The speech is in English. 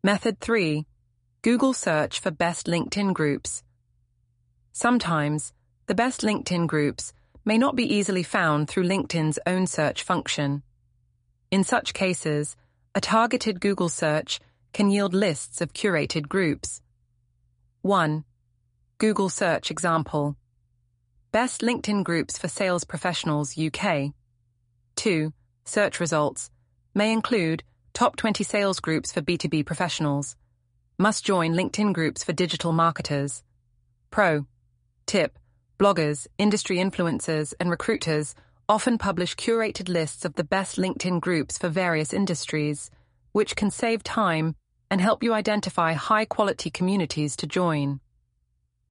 Method 3. Google search for best LinkedIn groups. Sometimes, the best LinkedIn groups may not be easily found through LinkedIn's own search function. In such cases, a targeted Google search can yield lists of curated groups. 1. Google search example. Best LinkedIn groups for sales professionals UK. 2. Search results may include top 20 sales groups for B2B professionals. Must join LinkedIn groups for digital marketers. Pro. Tip. Bloggers, industry influencers, and recruiters often publish curated lists of the best LinkedIn groups for various industries, which can save time and help you identify high-quality communities to join.